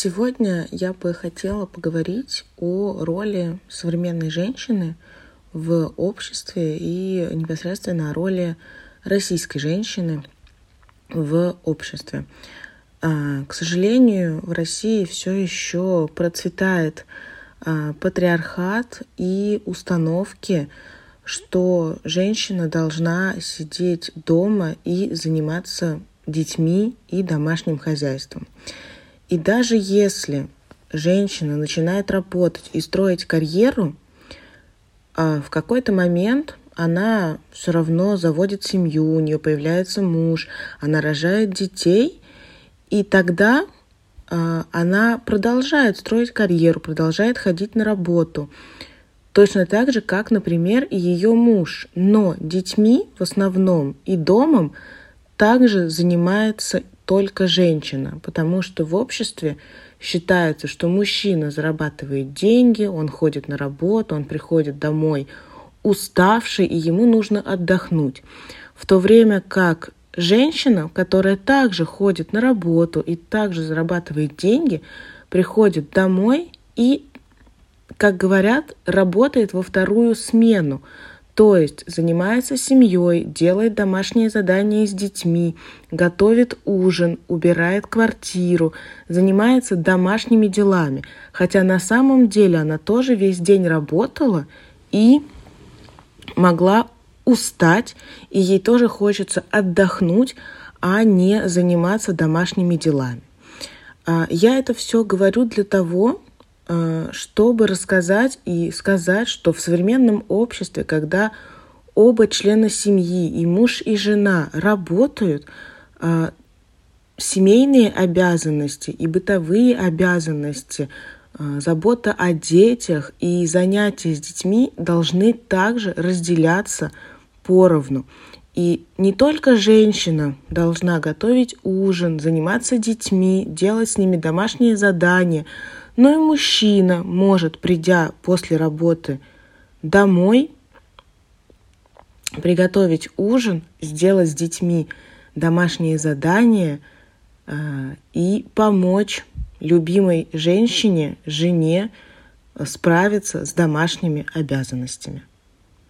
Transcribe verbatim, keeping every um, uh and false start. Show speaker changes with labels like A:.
A: Сегодня я бы хотела поговорить о роли современной женщины в обществе и непосредственно о роли российской женщины в обществе. К сожалению, в России все еще процветает патриархат и установки, что женщина должна сидеть дома и заниматься детьми и домашним хозяйством. И даже если женщина начинает работать и строить карьеру, в какой-то момент она все равно заводит семью, у нее появляется муж, она рожает детей, и тогда она продолжает строить карьеру, продолжает ходить на работу. Точно так же, как, например, и ее муж. Но детьми в основном и домом также занимается только женщина, потому что в обществе считается, что мужчина зарабатывает деньги, он ходит на работу, он приходит домой уставший, и ему нужно отдохнуть. В то время как женщина, которая также ходит на работу и также зарабатывает деньги, приходит домой и, как говорят, работает во вторую смену. То есть занимается семьей, делает домашние задания с детьми, готовит ужин, убирает квартиру, занимается домашними делами. Хотя на самом деле она тоже весь день работала и могла устать, и ей тоже хочется отдохнуть, а не заниматься домашними делами. Я это все говорю для того, чтобы рассказать и сказать, что в современном обществе, когда оба члена семьи, и муж, и жена, работают, семейные обязанности и бытовые обязанности, забота о детях и занятия с детьми должны также разделяться поровну. И не только женщина должна готовить ужин, заниматься детьми, делать с ними домашние задания, но и мужчина может, придя после работы домой, приготовить ужин, сделать с детьми домашние задания э, и помочь любимой женщине, жене справиться с домашними обязанностями.